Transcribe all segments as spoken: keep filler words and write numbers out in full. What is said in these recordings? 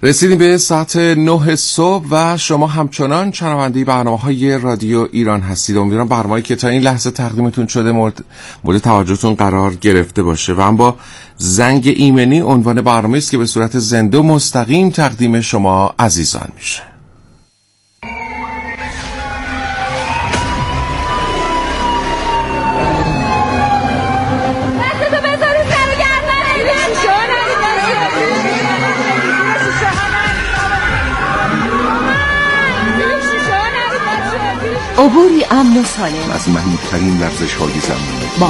رسیدیم به ساعت نه صبح و شما همچنان شنونده برنامه‌های رادیو ایران هستید. امیدوارم برنامه‌ای که تا این لحظه تقدیمتون شده مورد مورد توجهتون قرار گرفته باشه و هم با زنگ ایمنی عنوان برنامه‌ای است که به صورت زنده و مستقیم تقدیم شما عزیزان میشه. عبوری امن و سالم از محیط‌ترین لرزش‌های زمین با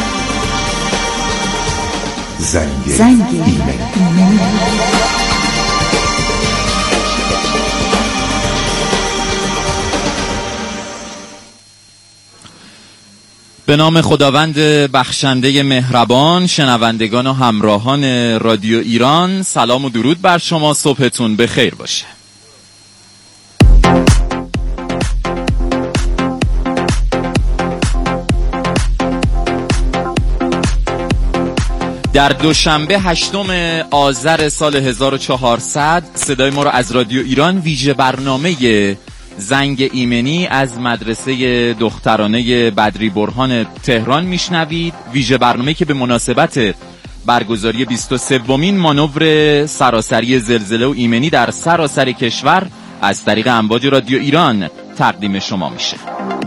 زنگ, زنگ ایمنی. به نام خداوند بخشنده مهربان، شنوندگان و همراهان رادیو ایران، سلام و درود بر شما. صبحتون بخیر باشه. در دوشنبه هشتم آذر سال هزار و چهارصد صدای ما رو از رادیو ایران ویژه برنامه زنگ ایمنی از مدرسه دخترانه بدری برهان تهران میشنوید. ویژه برنامه که به مناسبت برگزاری بیست و سومین مانور سراسری زلزله و ایمنی در سراسر کشور از طریق امواج رادیو ایران تقدیم شما میشه.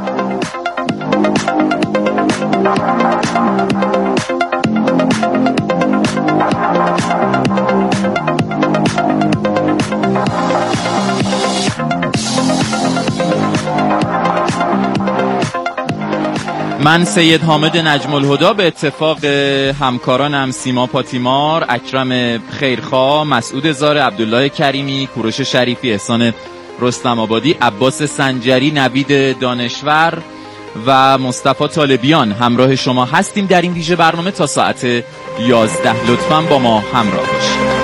من سید حامد نجم الهدی به اتفاق همکارانم سیما پاتیمار، اکرم خیرخواه، مسعود زار، عبدالله کریمی، کوروش شریفی، احسان رستم آبادی، عباس سنجری، نوید دانشور و مصطفی طالبیان همراه شما هستیم در این ویژه برنامه تا ساعت یازده. لطفاً با ما همراه باشید.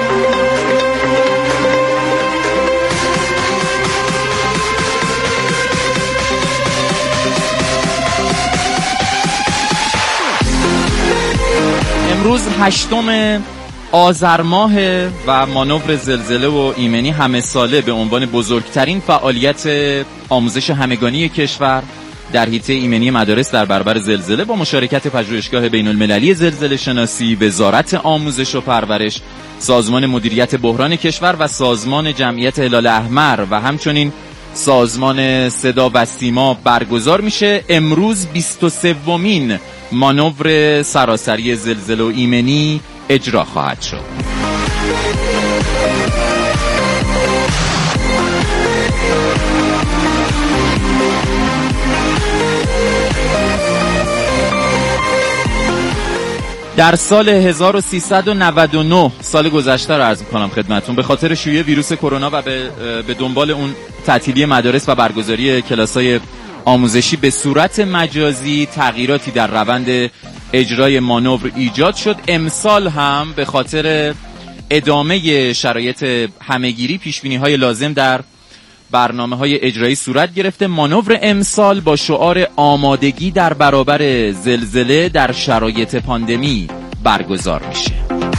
امروز هشتم آذر ماه و مانور زلزله و ایمنی همه ساله به عنوان بزرگترین فعالیت آموزش همگانی کشور در حیطه ایمنی مدارس در برابر زلزله با مشارکت پژوهشگاه بین المللی زلزله شناسی، وزارت آموزش و پرورش، سازمان مدیریت بحران کشور و سازمان جمعیت هلال احمر و همچنین سازمان صدا و سیما برگزار میشه. امروز بیست و سومین مانور سراسری زلزله و ایمنی اجرا خواهد شد. در سال هزار و سیصد و نود و نه، سال گذشته رو عرض می‌کنم خدمتتون، به خاطر شیوع ویروس کرونا و به, به دنبال اون تعطیلی مدارس و برگزاری کلاس‌های آموزشی به صورت مجازی تغییراتی در روند اجرای مانور ایجاد شد. امسال هم به خاطر ادامه شرایط همهگیری پیشبینی‌های لازم در برنامه‌های اجرایی صورت گرفته. مانور امسال با شعار آمادگی در برابر زلزله در شرایط پاندمی برگزار میشه.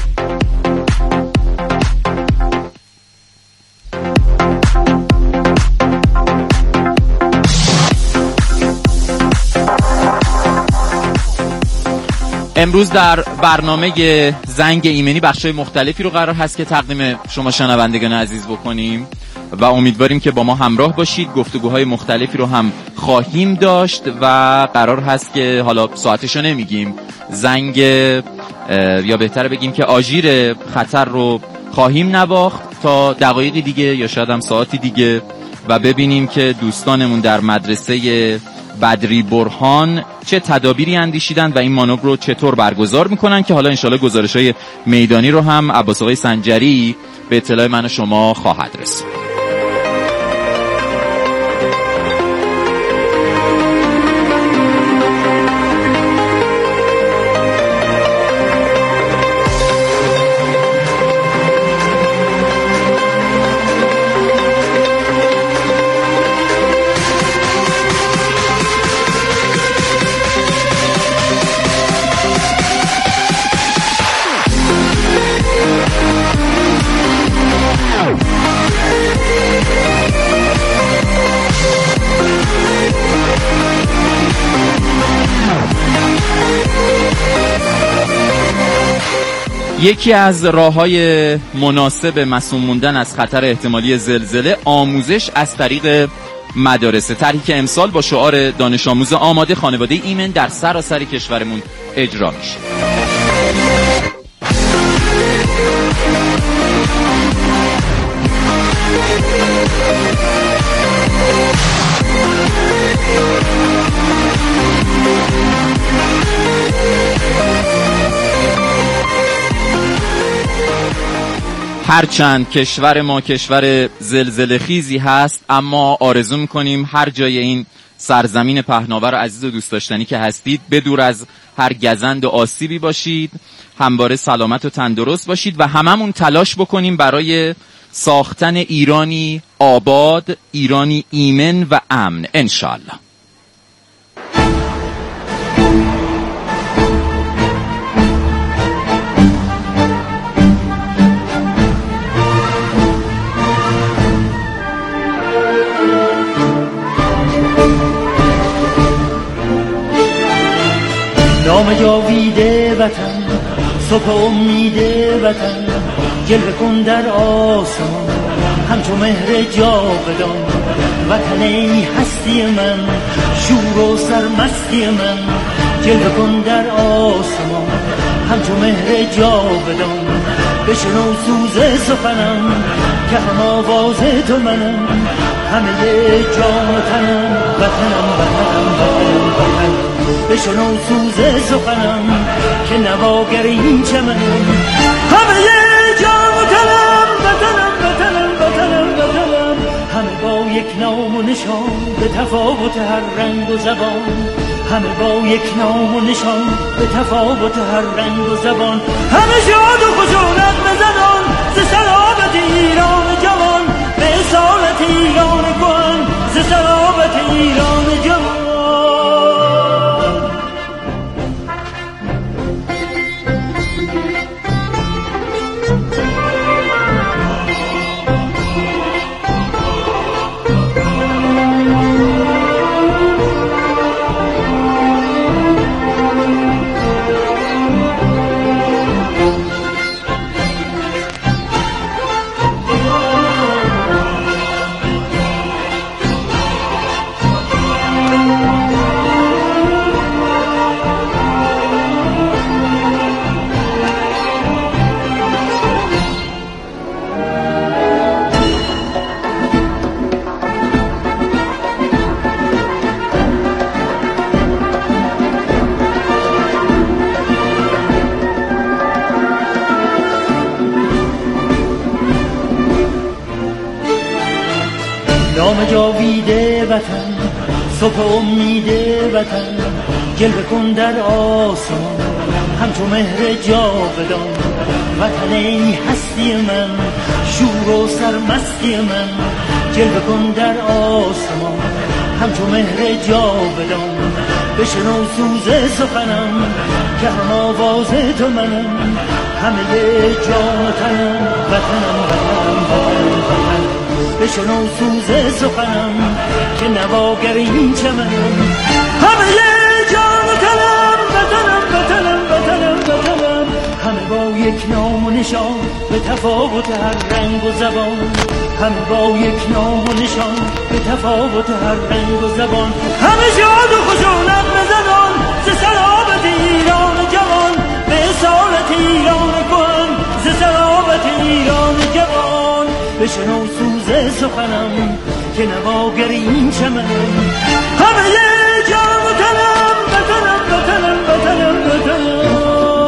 امروز در برنامه زنگ ایمنی بخشای مختلفی رو قرار هست که تقدیم شما شنوندگان عزیز بکنیم و امیدواریم که با ما همراه باشید. گفتگوهای مختلفی رو هم خواهیم داشت و قرار هست که حالا ساعتشو نمیگیم، زنگ یا بهتره بگیم که آژیر خطر رو خواهیم نواخت تا دقایقی دیگه یا شاید هم ساعتی دیگه و ببینیم که دوستانمون در مدرسه بدری برهان چه تدابیری اندیشیدن و این مانور رو چطور برگزار میکنن که حالا انشالله گزارش‌های میدانی رو هم عباس آقای سنجری به اطلاع من و شما خواهد رسوند. یکی از راه‌های مناسب مصون موندن از خطر احتمالی زلزله آموزش از طریق مدارس. طرحی که امسال با شعار دانش آموز آماده خانواده ایمن در سراسر کشورمون اجرا میشه. هرچند کشور ما کشور زلزله خیزی هست، اما آرزو میکنیم هر جای این سرزمین پهناور عزیز و دوست داشتنی که هستید بدور از هر گزند و آسیبی باشید، همواره سلامت و تندرست باشید و هممون تلاش بکنیم برای ساختن ایرانی آباد، ایرانی ایمن و امن انشالله. نام جاویده وطن، صبح امید وطن، جلوه کن در آسمان همچو مهر جاودان. وطن ای هستی من، شور و سرمستی من، جلوه کن در آسمان همچو مهر جاودان. بشنو سوز سخنم که هم آواز تو منم، همه جان و تنم وطنم وطنم وطنم وطنم. بشنو سوز سخنم که نواگر این چمنم، همه جان و تنم وطنم وطنم وطنم وطنم. همه با یک نام و نشان به تفاوت هر رنگ و زبان، همه با یک نام و نشان به تفاوت هر رنگ و زبان. همه شاد و خشونت بزنان ز سلامت ایران جوان، به اصالت ایران کهن ز سلامت ایران جوان. نام جاویده وطن، صبح امید وطن، جلوه کن در آسمان همچو مهر جاودان. وطن ای هستی من، شور و سرمستی من، جلوه کن در آسمان همچو مهر جاودان. بشنو سوز سخنم که هم آواز تو منم، همه جان و تنم وطنم وطنم وطنم وطنم. بشنو سوز سخنم که نواگر این چمنم، همه جان و تنم وطنم وطنم وطنم وطنم. همه با یک نام و نشان به تفاوت هر رنگ و زبان، همه با یک نام و نشان به تفاوت هر رنگ و زبان. همه شاد و خشونت بزنان ز سلامت ایران جوان، به اصالت ایران کهن ز سلامت ایران جوان. بشنو سوز سخنم که نواگر این چمنم، همه جان و تنم وطنم وطنم وطنم وطنم.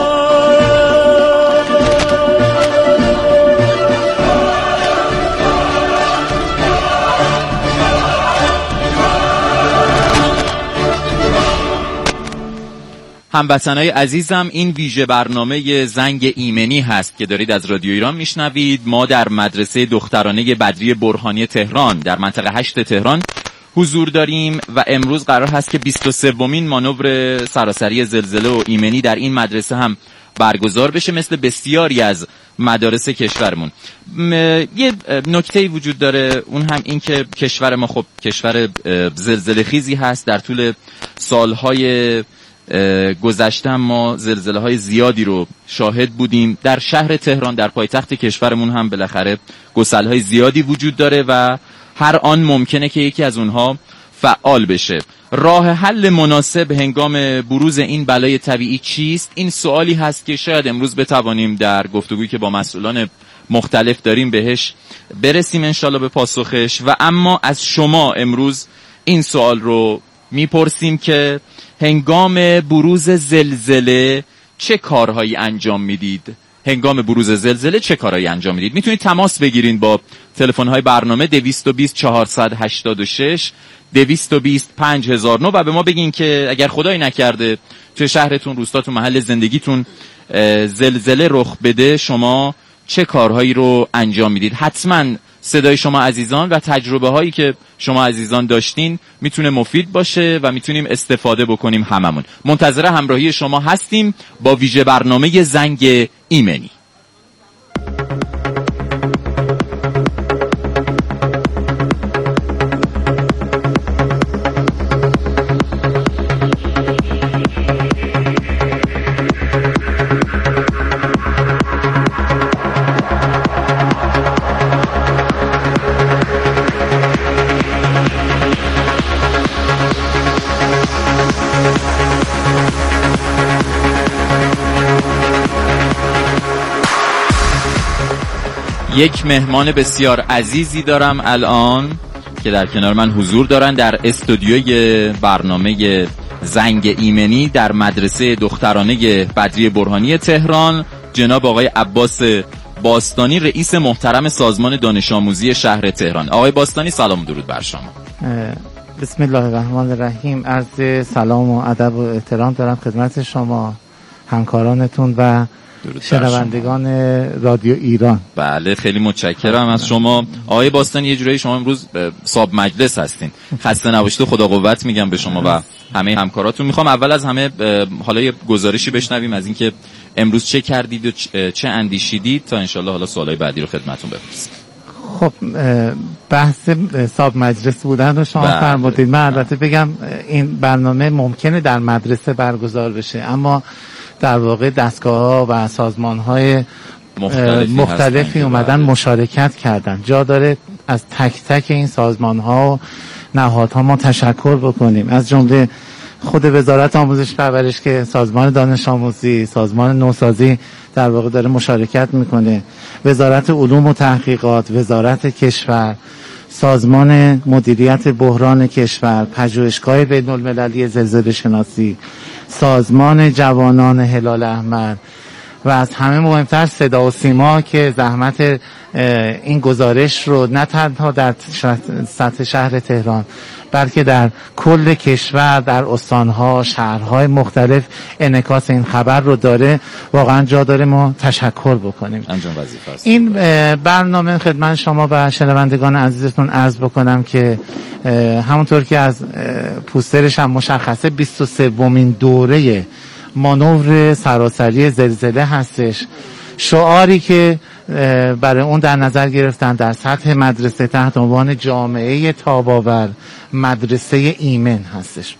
هموطنای عزیزم، این ویژه برنامه زنگ ایمنی هست که دارید از رادیو ایران میشنوید. ما در مدرسه دخترانه بدری برهانی تهران در منطقه هشت تهران حضور داریم و امروز قرار هست که بیست و سومین مانور سراسری زلزله و ایمنی در این مدرسه هم برگزار بشه، مثل بسیاری از مدارس کشورمون. یه نکته‌ای وجود داره، اون هم این که کشور ما خب کشور زلزله خیزی هست. در طول سالهای گذشته ما زلزله های زیادی رو شاهد بودیم. در شهر تهران، در پایتخت کشورمون هم بالاخره گسل های زیادی وجود داره و هر آن ممکنه که یکی از اونها فعال بشه. راه حل مناسب هنگام بروز این بلای طبیعی چیست؟ این سوالی هست که شاید امروز بتوانیم در گفتگویی که با مسئولان مختلف داریم بهش برسیم انشالله به پاسخش. و اما از شما امروز این سوال رو میپرسیم که هنگام بروز زلزله چه کارهایی انجام میدید؟ هنگام بروز زلزله چه کارهایی انجام میدید؟ میتونید تماس بگیرین با تلفن‌های برنامه دویست و بیست چهارصد و هشتاد و شش، دویست و بیست پنج هزار و نه و به ما بگین که اگر خدایی نکرده توی شهرتون، روستاتون، محل زندگیتون زلزله رخ بده شما چه کارهایی رو انجام میدید. حتما صدای شما عزیزان و تجربه هایی که شما عزیزان داشتین میتونه مفید باشه و میتونیم استفاده بکنیم هممون. منتظر همراهی شما هستیم با ویژه برنامه زنگ ایمنی. یک مهمان بسیار عزیزی دارم الان که در کنار من حضور دارن در استودیوی برنامه زنگ ایمنی در مدرسه دخترانه بدری برهانی تهران، جناب آقای عباس باستانی، رئیس محترم سازمان دانش آموزی شهر تهران. آقای باستانی سلام و درود بر شما. بسم الله الرحمن الرحیم. عرض سلام و ادب و احترام دارم خدمت شما، همکارانتون و شنوندگان رادیو ایران. بله خیلی متشکرم از شما آقای باستانی. یه جورایی شما امروز صاحب مجلس هستین. خسته نباشید و خدا قوت میگم به شما و همه همکاراتون. میخوام اول از همه حالا یه گزارشی بشنویم از اینکه امروز چه کردید و چه اندیشیدید تا انشالله حالا سوالای بعدی رو خدمتتون بپرسیم. خب بحث صاحب مجلس بودن رو شما فرمودید. من البته بگم این برنامه ممکنه در مدرسه برگزار بشه، اما در واقع دستگاه‌ها و سازمان‌های مختلفی, مختلفی اومدن مشارکت کردن. جا داره از تک تک این سازمان‌ها و نهادها ما تشکر بکنیم، از جمله خود وزارت آموزش پرورش که سازمان دانش آموزی، سازمان نوسازی در واقع داره مشارکت میکنه، وزارت علوم و تحقیقات، وزارت کشور، سازمان مدیریت بحران کشور، پژوهشگاه بین‌المللی زلزله شناسی، سازمان جوانان هلال احمر و از همه مهمتر صدا و سیما که زحمت این گزارش رو نه تنها در سطح شهر تهران بلکه در کل کشور، در استانها، شهرهای مختلف انعکاس این خبر رو داره. واقعا جا داره ما تشکر بکنیم. این برنامه خدمت شما و شنوندگان عزیزتون عرض بکنم که همونطور که از پوسترش هم مشخصه بیست و سومین دوره مانور سراسری زلزله هستش. شعاری که برای اون در نظر گرفتن در سطح مدرسه تحت عنوان جامعه تاب‌آور مدرسه ایمن هستش.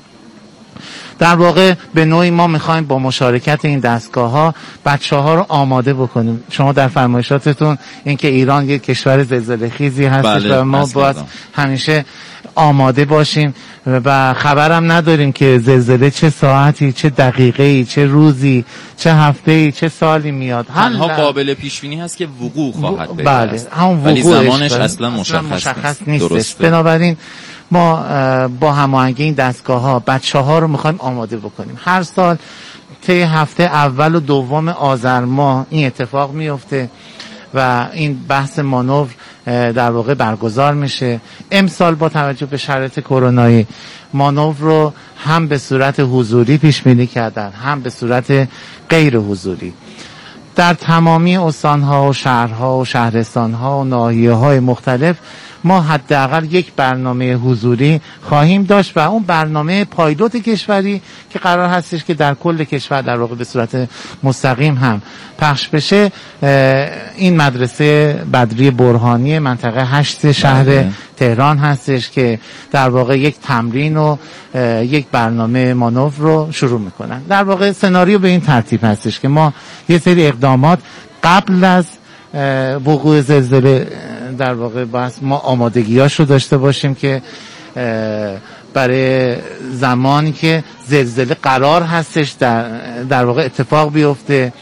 در واقع به نوعی ما میخوایم با مشارکت این دستگاه ها بچه ها رو آماده بکنیم. شما در فرمایشاتتون این که ایران یک کشور زلزله خیزی هستش و ما باید همیشه آماده باشیم و خبرم نداریم که زلزله چه ساعتی، چه دقیقه‌ای، چه روزی، چه هفته‌ای، چه سالی میاد. تنها قابل پیش بینی هست که وقوع خواهد پیدا. بله، همون ولی زمانش اصلا مشخص, مشخص نیست. بنابراین ما با هماهنگی این دستگاه ها بچه ها رو میخوایم آماده بکنیم. هر سال طی هفته اول و دوم آذر ماه این اتفاق میفته و این بحث مانور در واقع برگزار میشه. امسال با توجه به شرایط کرونایی مانور رو هم به صورت حضوری پیش بینی کردن، هم به صورت غیر حضوری. در تمامی استانها و شهرها و شهرستانها و ناحیه‌های مختلف ما حداقل یک برنامه حضوری خواهیم داشت و اون برنامه پایلوت کشوری که قرار هستش که در کل کشور در واقع به صورت مستقیم هم پخش بشه. این مدرسه بدری برهانی منطقه هشت شهر بله. تهران هستش که در واقع یک تمرین و یک برنامه مانور رو شروع میکنن. در واقع سناریو به این ترتیب هستش که ما یه سری اقدامات قبل از وقوع زلزله در واقع بس ما آمادگیاش رو داشته باشیم که برای زمانی که زلزله قرار هستش در, در واقع اتفاق بیفته،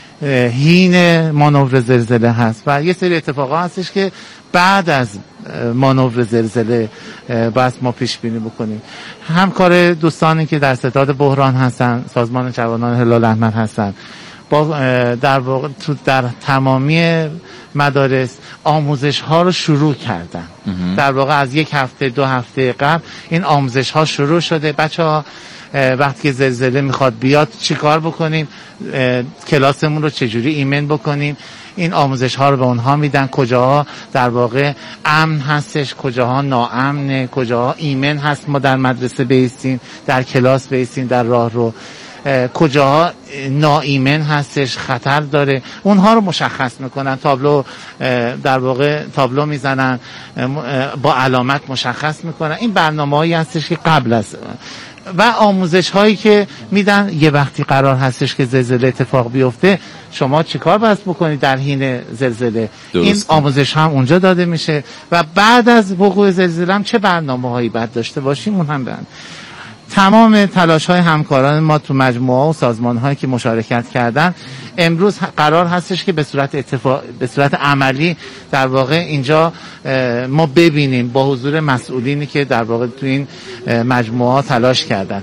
حین مانور زلزله هست و یه سری اتفاقات هستش که بعد از مانور زلزله بس ما پیش بینی بکنیم. همکار دوستانی که در ستاد بحران هستن، سازمان جوانان هلال احمر هستن، با در واقع در تمامی مدارس آموزش ها رو شروع کردن. در واقع از یک هفته دو هفته قبل این آموزش ها شروع شده. بچه ها وقتی که زلزله میخواد بیاد چی کار بکنیم، کلاسمون رو چجوری ایمن بکنیم، این آموزش ها رو به اونها میدن. کجاها در واقع امن هستش، کجاها ناامنه، کجاها ایمن هست ما در مدرسه بیستیم، در کلاس بیستیم، در راه رو کجاها ناایمن هستش، خطر داره، اونها رو مشخص میکنن. تابلو در واقع تابلو میزنن، با علامت مشخص میکنن. این برنامه‌هایی هستش که قبل از و آموزش هایی که میدن یه وقتی قرار هستش که زلزله اتفاق بیفته شما چیکار باید بکنید در حین زلزله. این آموزش هم اونجا داده میشه و بعد از وقوع زلزله هم چه برنامه هایی باید داشته باشیم اون هم بند. تمام تلاش های همکاران ما تو مجموعه و سازمان هایی که مشارکت کردن امروز قرار هستش که به صورت اتفاق به صورت عملی در واقع اینجا ما ببینیم با حضور مسئولینی که در واقع تو این مجموعه ها تلاش کردن.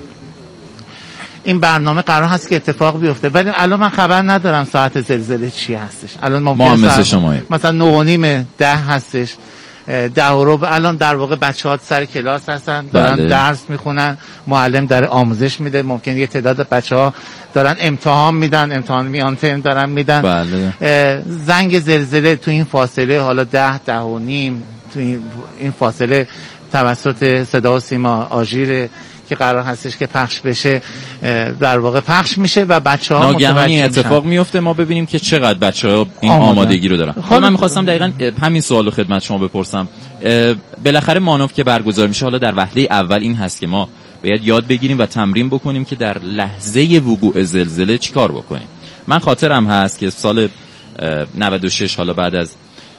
این برنامه قرار هست که اتفاق بیفته، ولی الان من خبر ندارم ساعت زلزله چی هستش. الان ما مثل شما مثلا نه و نیم ده هستش، ده رو الان در واقع بچه‌ها سر کلاس هستن، دارن بله. درس میخونن، معلم داره آموزش میده، ممکن یه تعداد بچه‌ها دارن امتحان میدن، امتحان میان ترم دارن میدن. بله. زنگ زلزله تو این فاصله حالا ده ده و نیم تو این فاصله توسط صدا و سیما آژیر که قرار هستش که پخش بشه در واقع پخش میشه و بچه‌ها ناگهانی اتفاق میفته. ما ببینیم که چقدر بچه‌ها این آماده. آمادگی رو دارن. حالا من می‌خواستم دقیقاً همین سوالو خدمت شما بپرسم. بالاخره مانور که برگزار میشه حالا در وهله اول این هست که ما باید یاد بگیریم و تمرین بکنیم که در لحظه وقوع زلزله چیکار بکنیم. من خاطرم هست که سال نود و شش حالا بعد از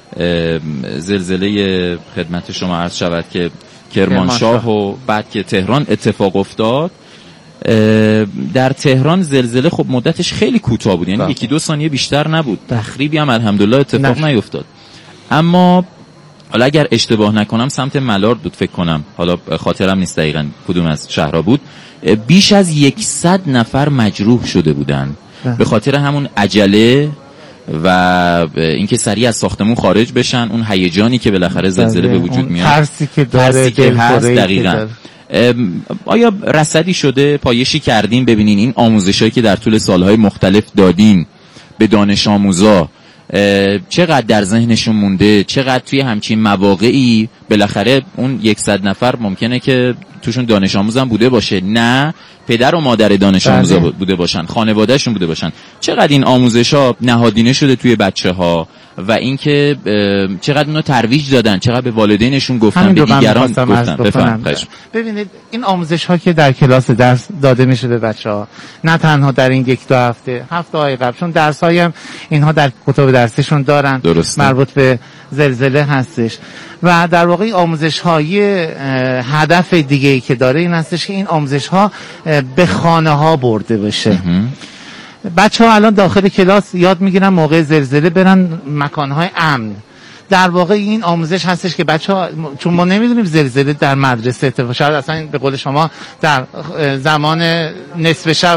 زلزله خدمت شما عرض شود که کرمانشاه و بعد که تهران اتفاق افتاد، در تهران زلزله خب مدتش خیلی کوتاه بود، یعنی یکی دو ثانیه بیشتر نبود، تخریبی هم الحمدلله اتفاق نش. نیفتاد. اما حالا اگر اشتباه نکنم سمت ملارد بود فکر کنم، حالا خاطرم نیست دقیقاً کدوم از شهرها بود، بیش از یکصد نفر مجروح شده بودن به خاطر همون عجله و اینکه سریع از ساختمون خارج بشن، اون هیجانی که بالاخره زلزله به وجود میاد، ترسی که داره، ترسی که هست. دقیقاً آیا رصدی شده، پایشی کردین ببینین این آموزشایی که در طول سالهای مختلف دادین به دانش آموزا چقدر در ذهنشون مونده، چقدر توی همچین مواقعی بالاخره اون یکصد نفر ممکنه که توشون دانش آموز هم بوده باشه، نه پدر و مادر دانش آموز بوده باشن، خانوادهشون بوده باشن، چقدر این آموزش‌ها نهادینه شده توی بچه‌ها و اینکه چقدر اونو ترویج دادن، چقدر به والدینشون گفتن، به دیگران گفتن. بفهم. ببینید این آموزش‌ها که در کلاس درس داده میشه به بچه‌ها، نه تنها در این یک دو هفته، هفته‌های قبل، چون درس‌هایی هم اینها در کتاب درسیشون دارن درسته. مربوط به زلزله هستش و در واقع آموزش‌های هدف دیگه‌ای که داره این هستش که این آموزش‌ها به خانه‌ها برده بشه. بچه‌ها الان داخل کلاس یاد میگیرن موقع زلزله برن مکان‌های امن. در واقع این آموزش هستش که بچه‌ها، چون ما نمیدونیم زلزله در مدرسه اتفاق، شاید اصلا به قول شما در زمان نصف شب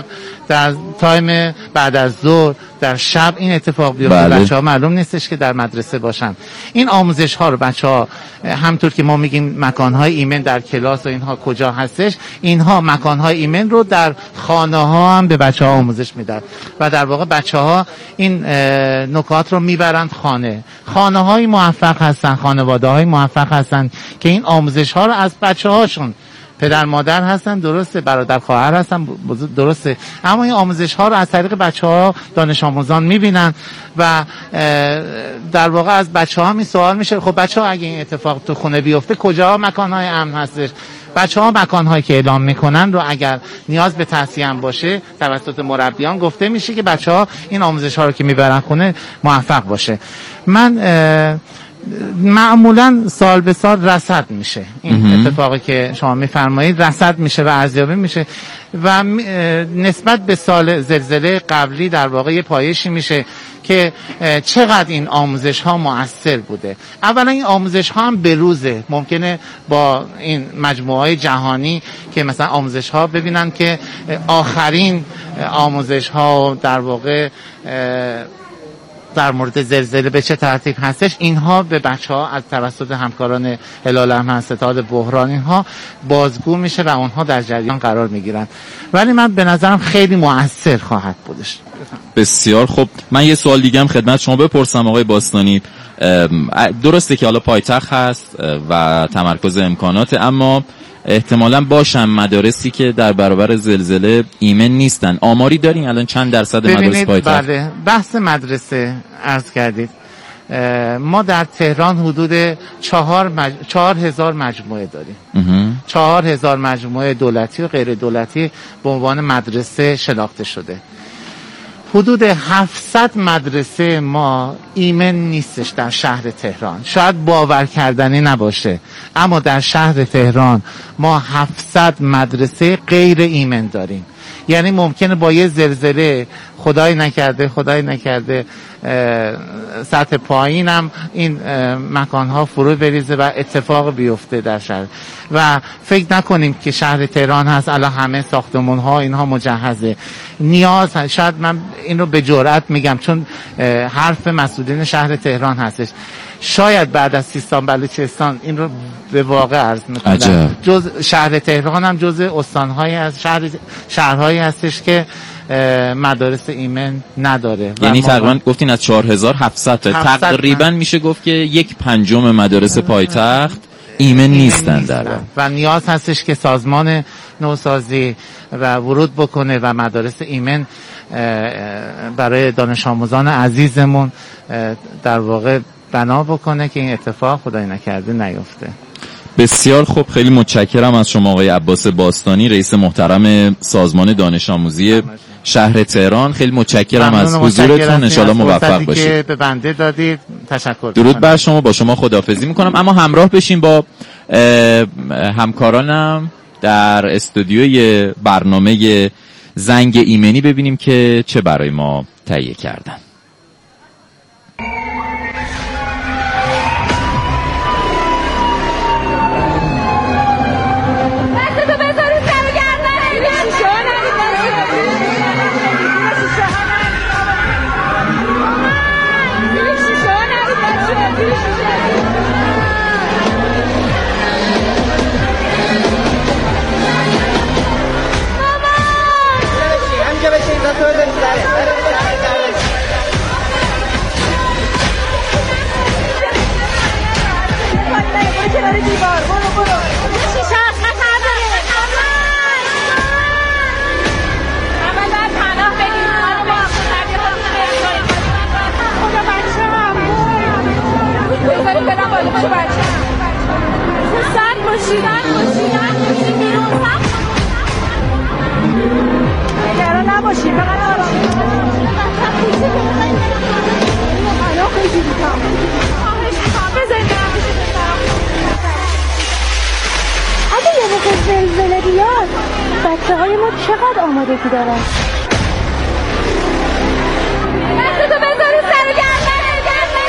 در تایم بعد از ظهر، در شب این اتفاق بیفته. بله. بچه‌ها معلوم نیستش که در مدرسه باشن. این آموزش ها رو بچه‌ها همطور که ما میگیم مکان‌های ایمن در کلاس و اینها کجا هستش، اینها مکان‌های ایمن رو در خانه‌ها هم به بچه‌ها آموزش میدن و در واقع بچه‌ها این نکات رو میبرند خانه. خانه‌های موفق هستن، خانواده‌های موفق هستن که این آموزش‌ها رو از بچه‌هاشون، پدر مادر هستن درسته، برادر خواهر هستن درسته، اما این آموزش ها رو از طریق بچه ها دانش آموزان میبینن و در واقع از بچه ها می سوال میشه خب بچه ها اگه این اتفاق تو خونه بیفته کجا مکان های امن هستش؟ بچه ها مکان هایی که اعلام میکنن رو اگر نیاز به توصیه هم باشه توسط مربیان گفته میشه که بچه ها این آموزش ها رو که میبرن خونه موفق باشه. من معمولا سال به سال رصد میشه این اتفاقی که شما میفرمایید، رصد میشه و ارزیابی میشه و نسبت به سال زلزله قبلی در واقع یه پایشی میشه که چقدر این آموزش ها مؤثر بوده. اولا این آموزش ها هم به روزه، ممکنه با این مجموعه های جهانی که مثلا آموزش ها ببینن که آخرین آموزش ها در واقع در مورد زلزله به چه ترتیب هستش، اینها به بچه ها از توسط همکاران هلال احمر، ستاد بحران اینها بازگو میشه و اونها در جریان قرار میگیرن. ولی من به نظرم خیلی مؤثر خواهد بودش. بسیار خب. من یه سوال دیگه هم خدمت شما بپرسم آقای باستانی. درسته که حالا پایتخت هست و تمرکز امکانات، اما احتمالاً باشن مدارسی که در برابر زلزله ایمن نیستن. آماری دارین الان چند درصد مدارس پایتخت؟ بله، بحث مدرسه عرض کردید. ما در تهران حدود چهار, مج... چهار هزار مجموعه داریم. چهار هزار مجموعه دولتی و غیر دولتی به عنوان مدرسه شناخته شده. حدود هفتصد مدرسه ما ایمن نیستش در شهر تهران. شاید باور کردنی نباشه، اما در شهر تهران ما هفتصد مدرسه غیر ایمن داریم. یعنی ممکنه با یه زلزله خدای نکرده خدای نکرده سطح پایینم این مکانها فرو بریزه و اتفاق بیفته در شهر و فکر نکنیم که شهر تهران هست الان همه ساختمون ها اینها مجهزه. نیاز هست. شاید من این رو به جرئت میگم چون حرف مسئولین شهر تهران هستش، شاید بعد از سیستان بلوچستان این رو به واقع عرض میکنم، جز شهر تهران هم جز استانهایی از شهر شهرهایی هستش که مدارس ایمن نداره. یعنی تقریبا گفتین از چهار هزار و هفتصد تا تقریبا میشه گفت که یک پنجم مدارس پایتخت ایمن نیستن در و نیاز هستش که سازمان نوسازی و ورود بکنه و مدارس ایمن برای دانش آموزان عزیزمون در واقع بنا بکنه که این اتفاق خدای نکرده نیفته. بسیار خوب، خیلی متشکرم از شما آقای عباس باستانی، رئیس محترم سازمان دانش آموزی شهر تهران. خیلی متشکرم از حضورتون، ان شاءالله موفق باشید. که به بنده دادید تشکر. درود بر شما. با شما خداحافظی میکنم، اما همراه بشین با همکارانم در استودیوی برنامه زنگ ایمنی ببینیم که چه برای ما تهیه کردن. بچه های ما چقدر آمادگی دارن؟ دستتو بذاری سر گردن.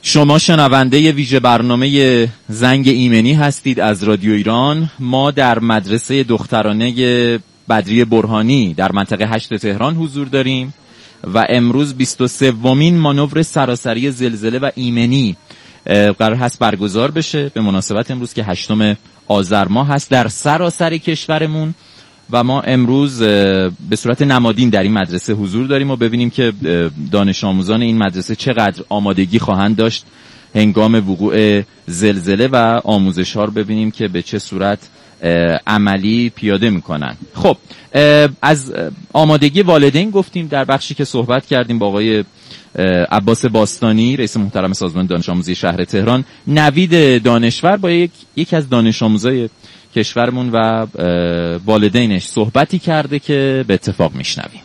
شما شنونده ویژه برنامه زنگ ایمنی هستید از رادیو ایران. ما در مدرسه دخترانه بدری برهانی در منطقه هشت تهران حضور داریم و امروز بیست و سومین مانور سراسری زلزله و ایمنی قرار هست برگزار بشه به مناسبت امروز که هشتم آذر ماه هست در سراسر کشورمون و ما امروز به صورت نمادین در این مدرسه حضور داریم و ببینیم که دانش آموزان این مدرسه چقدر آمادگی خواهند داشت هنگام وقوع زلزله و آموزش ها رو ببینیم که به چه صورت عملی پیاده میکنن. خب از آمادگی والدین گفتیم در بخشی که صحبت کردیم با آقای عباس باستانی رئیس محترم سازمان دانش آموزی شهر تهران. نوید دانشور با یک یکی از دانش آموزای کشورمون و والدینش صحبتی کرده که به اتفاق میشنویم.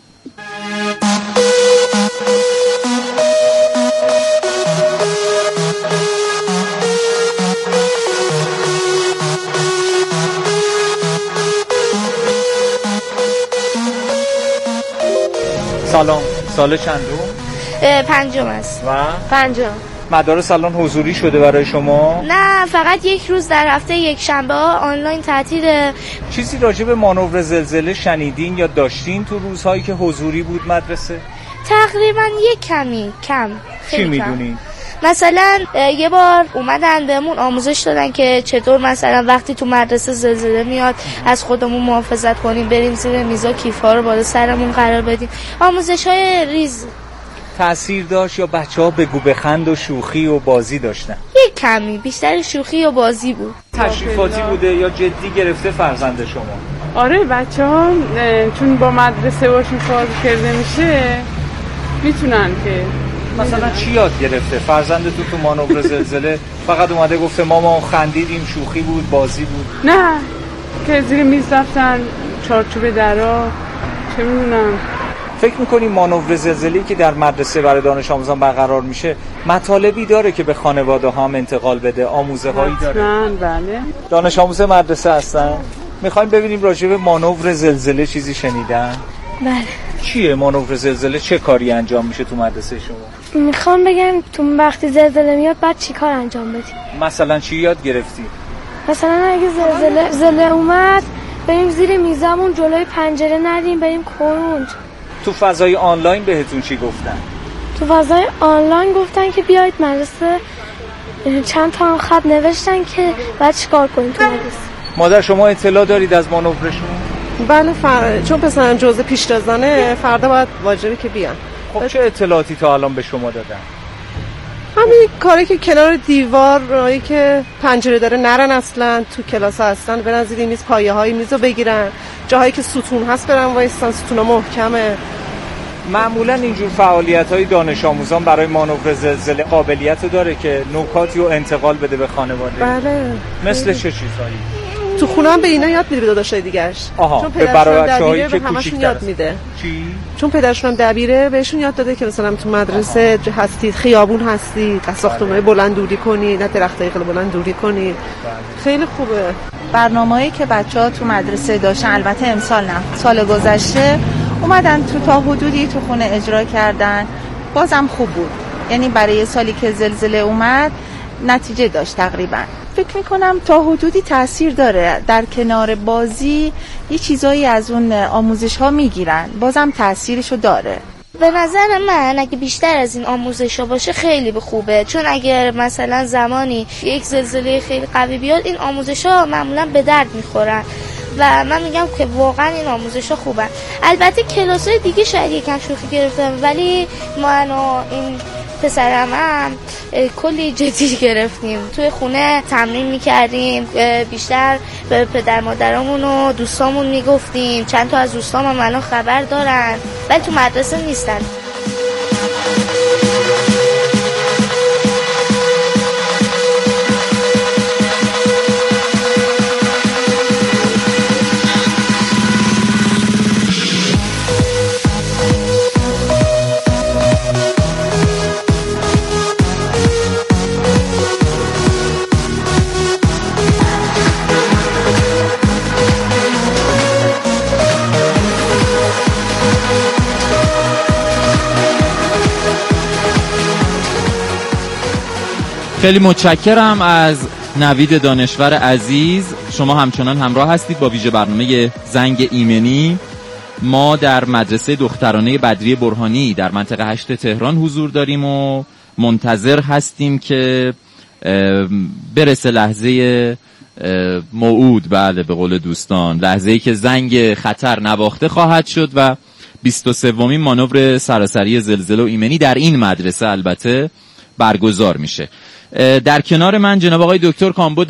سلام، سال چندم؟ پنجم است. و؟ پنجم. مدارس الان حضوری شده برای شما؟ نه، فقط یک روز در هفته یک شنبه ها آنلاین تعطیله. چیزی راجع به مانور زلزله شنیدین یا داشتین تو روزهایی که حضوری بود مدرسه؟ تقریبا یک کمی کم. چی میدونین؟ مثلا یه بار اومدن بهمون آموزش دادن که چطور مثلا وقتی تو مدرسه زلزله میاد از خودمون محافظت کنیم، بریم زیر میزا کیف‌ها رو بالا سرمون قرار بدیم. آموزش‌های ریز. تأثیر داشت یا بچه‌ها بگو بخند و شوخی و بازی داشتن؟ یک کمی بیشتر شوخی و بازی بود. تشریفاتی بوده یا جدی گرفته فرزند شما؟ آره، بچه‌ها چون با مدرسه باشون فاز کرده میشه میتونن که مثلا چی یاد گرفته؟ فرزندتون تو مانور زلزله فقط اومده گفته ماما خندیدیم، شوخی بود، بازی بود؟ نه، که زیر میز رفتن، چارچوب درا، چه میدونم. فکر میکنی مانور زلزله‌ای که در مدرسه برای دانش آموزان برقرار میشه مطالبی داره که به خانواده ها هم انتقال بده، آموزه هایی داره؟ بله. دانش آموز مدرسه هستن؟ میخوایم ببینیم راجع به مانور زلزله چیزی شنیدن؟ بله. چیه مانور زلزله؟ چه کاری انجام میشه تو مدرسه شما؟ میخوام بگم تو وقتی زلزله میاد بعد چی کار انجام بدیم. مثلا چی یاد گرفتی؟ مثلا اگه زلزله زلزله اومد بریم زیر میزمون، جلوی پنجره نریم، بریم کنج. تو فضای آنلاین بهتون چی گفتن؟ تو فضای آنلاین گفتن که بیاید مدرسه، چند تا خط نوشتن که بعد چیکار کنیم تو مدرسه. مادر شما اطلاع دارید از مانورشون؟ بله، فر... چون پسرم جزء پیشتازانه فردا باید واجبه که بیان. خب چه اطلاعاتی تا الان به شما دادن؟ همین کاری که کنار دیوار رایی که پنجره داره نرن، اصلا تو کلاس هستن برن زیر میز، پایه های میز رو بگیرن، جاهایی که ستون هست برن وایستن، ستون ها محکمه. معمولا اینجور فعالیت های دانش آموزان برای مانور زلزله قابلیت داره که نکاتی رو انتقال بده به خانواده؟ بله. مثل چه چیزهایی؟ تو خونه هم به اینا یاد میده، به داداشای دیگه‌اش. چون پدرشون دبیره که همشون یاد میده. چی؟ چون پدرشون هم دبیره بهشون یاد داده که مثلا تو مدرسه آها. هستید، خیابون هستید، از ساختمان‌های بلند دوری کنید، نه درختای خیلی بلند دوری کنید. خیلی خوبه. برنامه‌ای که بچه‌ها تو مدرسه داشتن، البته امسال نه، سال گذشته اومدن تو تا حدودی تو خونه اجرا کردن، بازم خوب بود. یعنی برای سالی که زلزله اومد نتیجه داشت تقریبا. فکر میکنم تا حدودی تأثیر داره، در کنار بازی یه چیزایی از اون آموزش ها میگیرن، بازم تأثیرشو داره. به نظر من اگه بیشتر از این آموزش ها باشه خیلی به خوبه، چون اگر مثلا زمانی یک زلزله خیلی قوی بیاد این آموزش ها معمولا به درد میخورن و من میگم که واقعا این آموزش ها خوبه. البته کلاس های دیگه شاید یکم شوخی گرفتم، ولی من و این پسرم هم کلی جدی گرفتیم. توی خونه تمرین میکردیم، بیشتر به پدر مادرامون و دوستامون میگفتیم. چند تا از دوستام هم الان خبر دارن ولی تو مدرسه نیستن. خیلی متشکرم از نوید دانشور عزیز. شما همچنان همراه هستید با ویژه برنامه زنگ ایمنی. ما در مدرسه دخترانه بدری برهانی در منطقه هشت تهران حضور داریم و منتظر هستیم که برسه لحظه موعود، بله به قول دوستان، لحظه‌ای که زنگ خطر نواخته خواهد شد و بیست و سومین مانور سراسری زلزله و ایمنی در این مدرسه البته برگزار میشه. در کنار من جناب آقای دکتر کامبو